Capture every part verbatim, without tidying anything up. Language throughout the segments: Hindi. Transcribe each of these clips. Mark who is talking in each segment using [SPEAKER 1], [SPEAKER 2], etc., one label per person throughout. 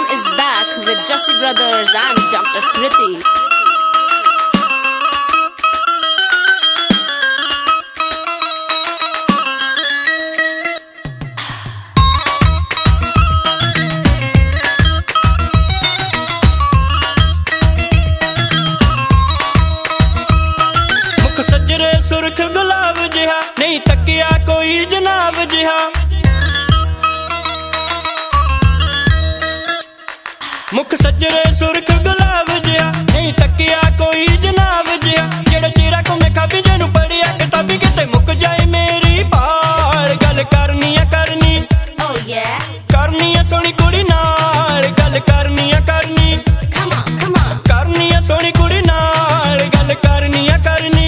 [SPEAKER 1] is back with Jussie Brothers and Doctor Smriti.
[SPEAKER 2] मुख सजरे सुरख गुलाब जिहा नहीं तकिया कोई जनाब जिहा मुख सजरे सुरख गुलाब जिहा नहीं तकिया कोई जनाब जिहा जेड़ा चेरा को मैं खाबी जेनू पढ़िया किताबी किते मुक जाए मेरी पाल गल करनी है करनी
[SPEAKER 1] Oh yeah,
[SPEAKER 2] करनी है सोहनी कुड़ी नाल गल करनी है करनी
[SPEAKER 1] come on, come on.
[SPEAKER 2] करनी है सोहनी कुड़ी नाल गल करनी है करनी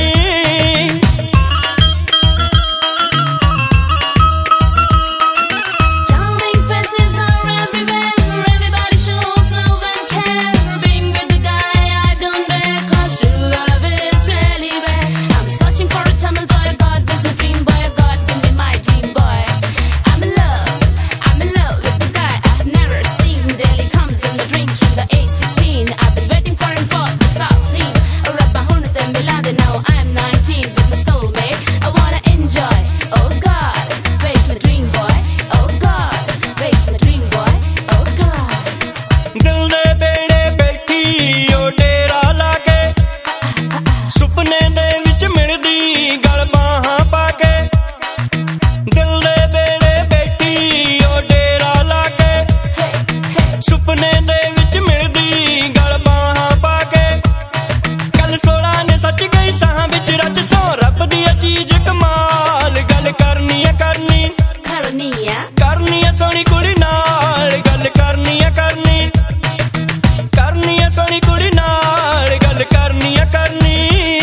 [SPEAKER 1] Charming faces are everywhere. Everybody shows love and care. Being with the guy I don't dare, 'cause true love is really rare. I'm searching for eternal joy. God is my dream boy. God give me my dream boy. I'm in love. I'm in love with the guy I've never seen. Daily comes in the drinks from the age sixteen. I've been waiting for him for the South Lean. Rabba Hunat and Milad, now I'm nineteen with my soulmate. I wanna enjoy. Oh God, where's my dream boy? Oh God, where's my dream boy? Oh God.
[SPEAKER 2] दिल दे बेड़े बैठी ओ डेरा लाके सुपने दे विच मिलदी गल बाहां पाके दिल दे बेड़े बैठी ओ डेरा लाके
[SPEAKER 1] Hey, hey.
[SPEAKER 2] सुपने दे विच मिलदी गल बाहां पाके कल सोला ने सच गई साहां विच रच सो रब दी चीज कमाल गल करनी है करनी
[SPEAKER 1] Karaniya.
[SPEAKER 2] करनी है सोहनी कुड़ी नाल गल करनी है करनी करनी है सोहनी कुड़ी नाल गल करनी है करनी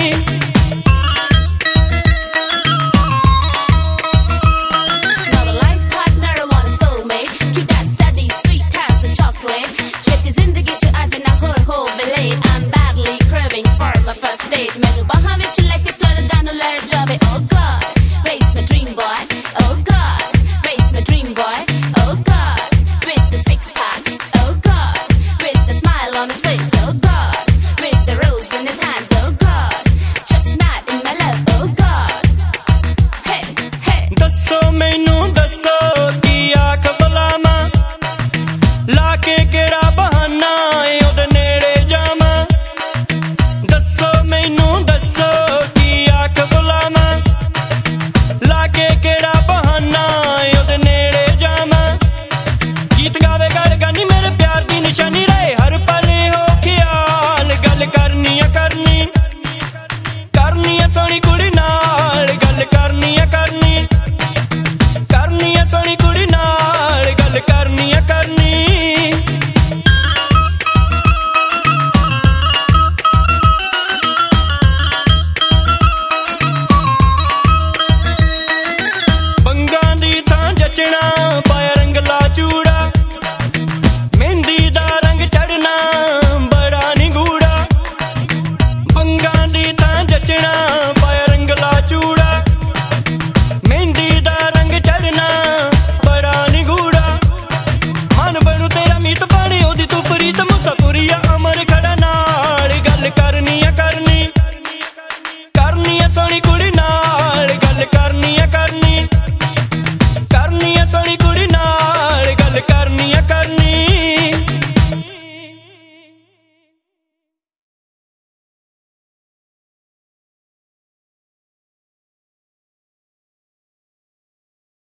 [SPEAKER 1] Not a life partner, I want a soulmate. Keep that steady, sweet as a chocolate. Check is in the gate to Ajana Hor Ho Vile. I'm badly craving for my first date. Menu baha vich like a swear ganu le jabe. Oh God, raise my dream boy. Oh God, raise my dream boy. Oh God, with the six packs. Oh God, with the smile on his face. Oh God, with the rose in his hands. Oh God, just mad in my love. Oh God, hey, hey.
[SPEAKER 2] दसो मैनू दसो की आख बुलावां ला के केड़ा बहाना ए ओदे नेड़े जावां दसो मैनू दसो की आख बुलावां ला के केड़ा बहाना ए ओदे नेड़े जावां गीत गावे गल गानी मेरे प्यार दी निशानी रहे हर पल हो ख्याल गल करनी है करनी करनी है सोहनी कुड़ी नाल गल करनी है करनी करनी है सोहनी कुड़ी नाल गल करनी है करनी बंगां दी थां जचना पाया रंगला चूड़ा मेहंदी दा रंग चढ़ना बड़ा नी गूड़ा बंगां दी थां जचना पाया रंगला चूड़ा मेहंदी दा रंग चढ़ना बड़ा नी गूड़ा मन बनू तेरा मीत पानी ओदी तू प्रीत मुसाफुरिया अमर खड़ा नाल गल करनी है करनी करनी है सोहनी कुड़ी